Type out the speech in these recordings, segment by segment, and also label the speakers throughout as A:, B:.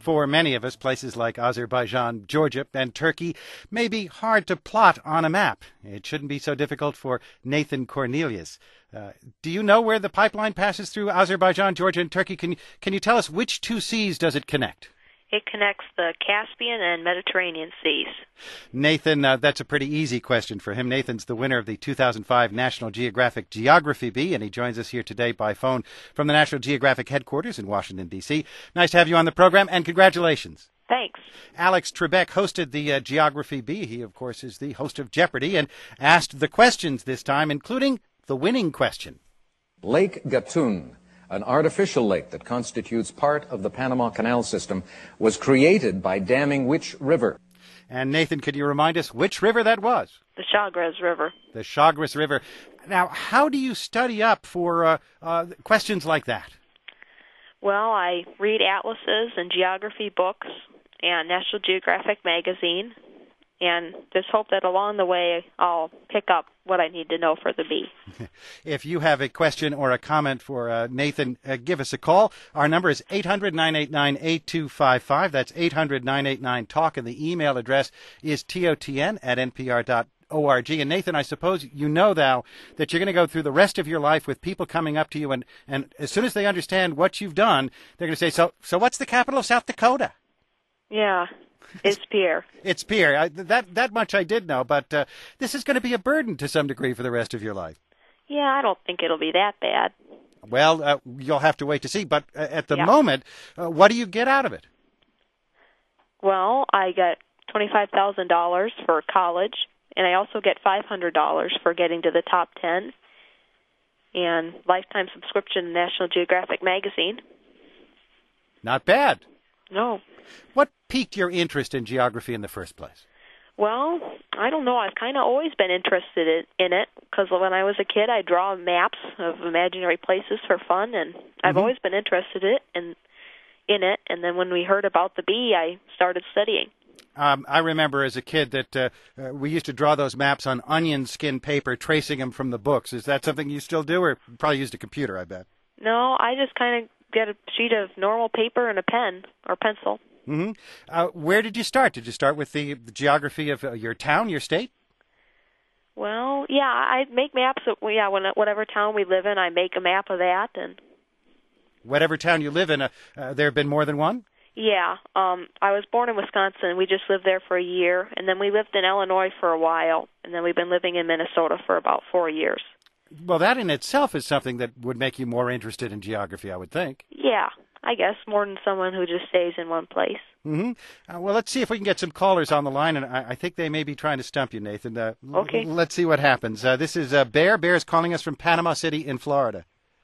A: For many of us, places like Azerbaijan, Georgia, and Turkey may be hard to plot on a map. It shouldn't be so difficult for Nathan Cornelius. Do you know where the pipeline passes through Azerbaijan, Georgia, and Turkey? Can you tell us which two seas does it connect?
B: It connects the Caspian and Mediterranean seas.
A: Nathan, that's a pretty easy question for him. Nathan's the winner of the 2005 National Geographic Geography Bee, and he joins us here today by phone from the National Geographic headquarters in Washington, D.C. Nice to have you on the program, and congratulations.
B: Thanks.
A: Alex Trebek hosted the Geography Bee. He, of course, is the host of Jeopardy! And asked the questions this time, including the winning question.
C: Lake Gatun, an artificial lake that constitutes part of the Panama Canal system, was created by damming which river?
A: And Nathan, could you remind us which river that was?
B: The Chagres River.
A: The Chagres River. Now, how do you study up for questions like that?
B: Well, I read atlases and geography books and National Geographic magazine, and just hope that along the way I'll pick up what I need to know for the bee.
A: If you have a question or a comment for Nathan, give us a call. Our number is 800-989-8255. That's 800-989-TALK, and the email address is totn@npr.org. And Nathan, I suppose you know now that you're going to go through the rest of your life with people coming up to you, and as soon as they understand what you've done, they're going to say, so what's the capital of South Dakota?
B: Yeah. It's Pierre.
A: It's Pierre. That much I did know, but this is going to be a burden to some degree for the rest of your life.
B: Yeah, I don't think it'll be that bad.
A: Well, you'll have to wait to see. But at the moment, what do you get out of it?
B: Well, I get $25,000 for college, and I also get $500 for getting to the top 10, and lifetime subscription to National Geographic magazine.
A: Not bad.
B: No.
A: What piqued your interest in geography in the first place?
B: Well, I don't know. I've kind of always been interested in it because when I was a kid, I draw maps of imaginary places for fun, and I've always been interested in it. And then when we heard about the bee, I started studying.
A: I remember as a kid that we used to draw those maps on onion skin paper, tracing them from the books. Is that something you still do, or probably used a computer, I bet?
B: No, I just kind of get a sheet of normal paper and a pen or pencil.
A: Mm-hmm. Where did you start? Did you start with the geography of your town, your state?
B: Well, yeah, I make maps of, whatever town we live in, I make a map of that. And
A: whatever town you live in, there have been more than one?
B: Yeah. I was born in Wisconsin. We just lived there for a year, and then we lived in Illinois for a while, and then we've been living in Minnesota for about 4 years.
A: Well, that in itself is something that would make you more interested in geography, I would think.
B: Yeah, I guess, more than someone who just stays in one place.
A: Mm-hmm. Well, let's see if we can get some callers on the line, and I think they may be trying to stump you, Nathan.
B: Okay.
A: Let's see what happens. This is Bear. Bear's calling us from Panama City in Florida.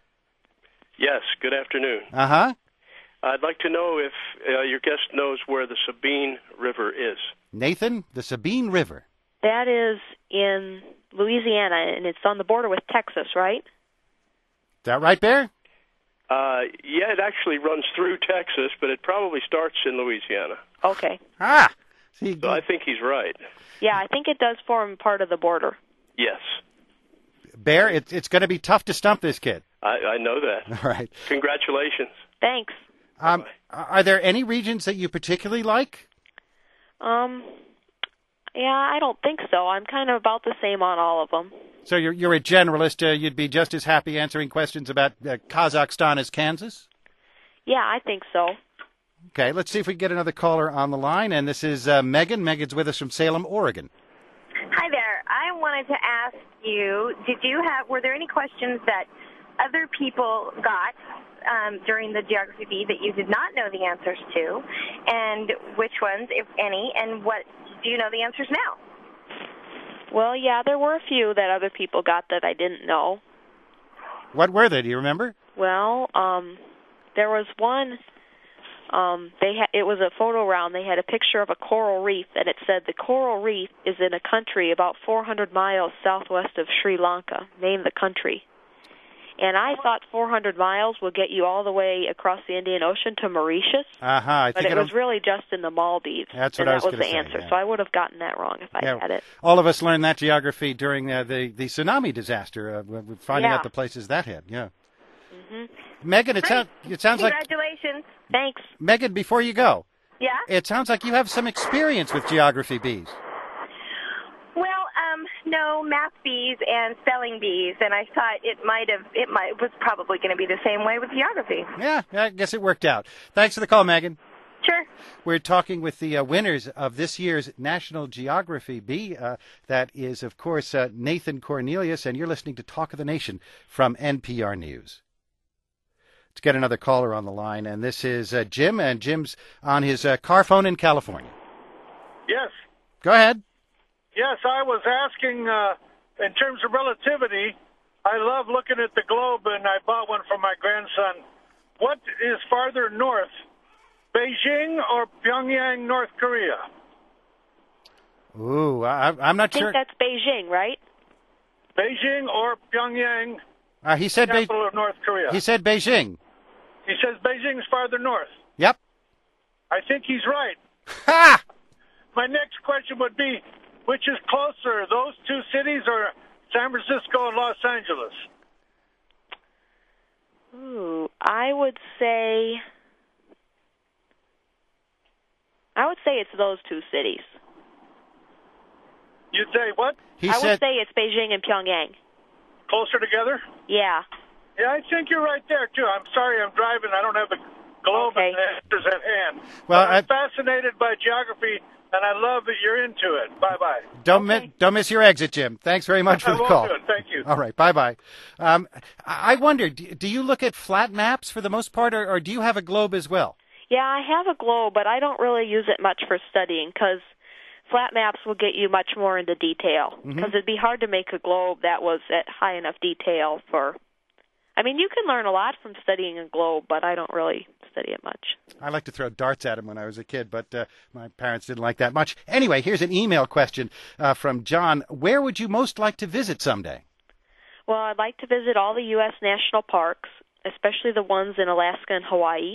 D: Yes, good afternoon.
A: Uh-huh.
D: I'd like to know if your guest knows where the Sabine River is.
A: Nathan, the Sabine River.
B: That is in Louisiana, and it's on the border with Texas, right?
A: Is that right, Bear?
D: Yeah, it actually runs through Texas, but it probably starts in Louisiana.
B: Okay.
A: See,
D: so I think he's right.
B: Yeah, I think it does form part of the border.
D: Yes.
A: Bear, it's going to be tough to stump this kid.
D: I know that.
A: All right.
D: Congratulations.
B: Thanks.
A: Are there any regions that you particularly like?
B: Yeah, I don't think so. I'm kind of about the same on all of them.
A: So you're a generalist. You'd be just as happy answering questions about Kazakhstan as Kansas?
B: Yeah, I think so.
A: Okay, let's see if we can get another caller on the line. And this is Megan. Megan's with us from Salem, Oregon.
E: Hi there. I wanted to ask you, were there any questions that other people got during the Geography Bee that you did not know the answers to? And which ones, if any, and what do you know the answers now?
B: Well, yeah, there were a few that other people got that I didn't know.
A: What were they? Do you remember?
B: Well, there was one. It was a photo round. They had a picture of a coral reef, and it said the coral reef is in a country about 400 miles southwest of Sri Lanka. Name the country. And I thought 400 miles would get you all the way across the Indian Ocean to Mauritius.
A: I
B: think it was really just in the Maldives.
A: That's what I was going to say.
B: That was the answer.
A: Yeah.
B: So I would have gotten that wrong if I had it.
A: All of us learned that geography during the tsunami disaster, finding out the places that hit. Yeah.
B: Mm-hmm.
A: Megan, it sounds like...
E: Congratulations.
B: Thanks.
A: Megan, before you go, It sounds like you have some experience with geography bees.
E: Well, no, math bees and spelling bees, and I thought it was probably going to be the same way with geography.
A: Yeah, I guess it worked out. Thanks for the call, Megan.
E: Sure.
A: We're talking with the winners of this year's National Geography Bee. That is, of course, Nathan Cornelius, and you're listening to Talk of the Nation from NPR News. Let's get another caller on the line, and this is Jim, and Jim's on his car phone in California.
F: Yes.
A: Go ahead.
F: Yes, I was asking, in terms of relativity, I love looking at the globe, and I bought one for my grandson. What is farther north, Beijing or Pyongyang, North Korea?
A: Ooh, I'm not sure.
B: I think that's Beijing, right?
F: Beijing or Pyongyang,
A: He said
F: capital of North Korea.
A: He said Beijing.
F: He says Beijing's farther north.
A: Yep.
F: I think he's right.
A: Ha!
F: My next question would be, which is closer, those two cities or San Francisco and Los Angeles?
B: Ooh, I would say it's those two cities.
F: You'd say what?
B: I would say it's Beijing and Pyongyang.
F: Closer together?
B: Yeah.
F: Yeah, I think you're right there, too. I'm sorry I'm driving. I don't have the globe and the answers at hand.
A: Well,
F: I'm fascinated by geography, and I love that you're into it. Bye-bye.
A: Don't miss your exit, Jim. Thanks very much for the call.
F: I won't do it. Thank you.
A: All right, bye-bye. I wonder, do you look at flat maps for the most part, or do you have a globe as well?
B: Yeah, I have a globe, but I don't really use it much for studying because flat maps will get you much more into detail. Because it'd be hard to make a globe that was at high enough detail for... I mean, you can learn a lot from studying a globe, but I don't really study it much.
A: I like to throw darts at him when I was a kid, but my parents didn't like that much. Anyway, here's an email question from John. Where would you most like to visit someday?
B: Well, I'd like to visit all the U.S. national parks, especially the ones in Alaska and Hawaii.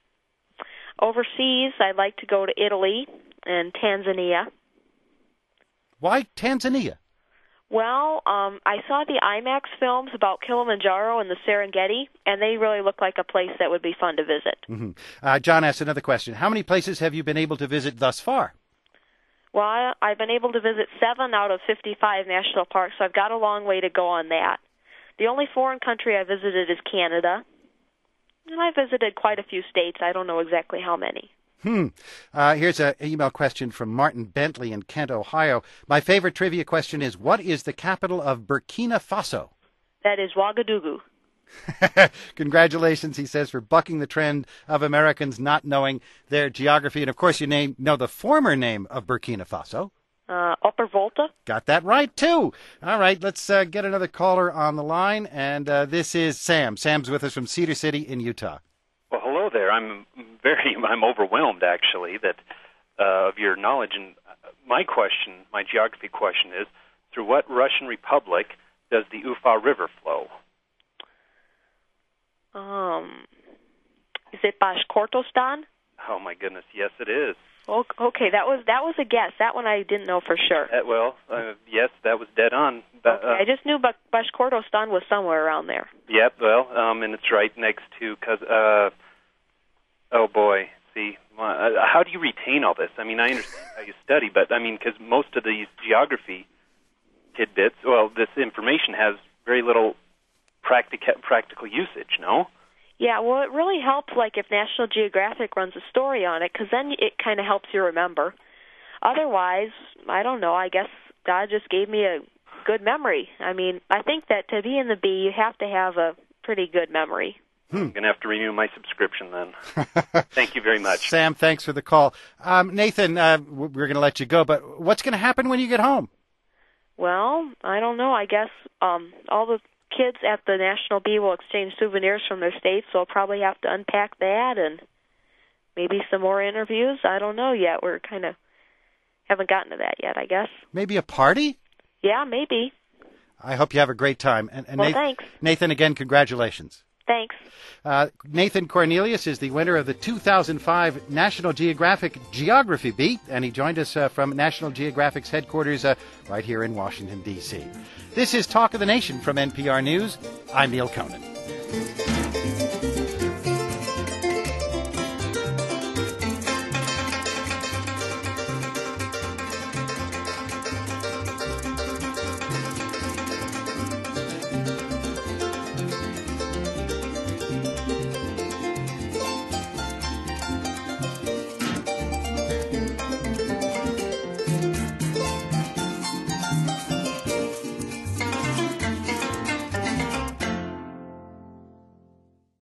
B: Overseas, I'd like to go to Italy and Tanzania.
A: Why Tanzania?
B: Well, I saw the IMAX films about Kilimanjaro and the Serengeti, and they really look like a place that would be fun to visit.
A: Mm-hmm. John asked another question. How many places have you been able to visit thus far?
B: Well, I've been able to visit 7 out of 55 national parks, so I've got a long way to go on that. The only foreign country I visited is Canada, and I visited quite a few states. I don't know exactly how many.
A: Here's an email question from Martin Bentley in Kent, Ohio. My favorite trivia question is, what is the capital of Burkina Faso?
B: That is Ouagadougou.
A: Congratulations, he says, for bucking the trend of Americans not knowing their geography. And, of course, you know the former name of Burkina Faso.
B: Upper Volta.
A: Got that right, too. All right, let's get another caller on the line. And this is Sam. Sam's with us from Cedar City in Utah.
G: Well, hello there. I'm overwhelmed, actually, that of your knowledge. And my geography question is, through what Russian republic does the Ufa River flow?
B: Is it Bashkortostan?
G: Oh my goodness, yes, it is.
B: Okay, that was a guess. That one I didn't know for sure.
G: Yes, that was dead on.
B: Okay, I just knew Bashkortostan was somewhere around there.
G: Yep, and it's right next to, oh boy, see, how do you retain all this? I mean, I understand how you study, but I mean, because most of these geography tidbits, this information has very little practical usage, no?
B: Yeah, well, it really helps, like, if National Geographic runs a story on it, because then it kind of helps you remember. Otherwise, I don't know, I guess God just gave me a good memory. I mean, I think that to be in the Bee, you have to have a pretty good memory.
G: I'm going to have to renew my subscription then. Thank you very much.
A: Sam, thanks for the call. Nathan, we're going to let you go, but what's going to happen when you get home?
B: Well, I don't know. I guess all the kids at the National Bee will exchange souvenirs from their states, so I'll probably have to unpack that and maybe some more interviews. I don't know yet. We're kind of haven't gotten to that yet, I guess.
A: Maybe a party?
B: Yeah, maybe.
A: I hope you have a great time. And
B: thanks.
A: Nathan, again, congratulations.
B: Thanks.
A: Nathan Cornelius is the winner of the 2005 National Geographic Geography Bee, and he joined us from National Geographic's headquarters right here in Washington, D.C. This is Talk of the Nation from NPR News. I'm Neil Conan.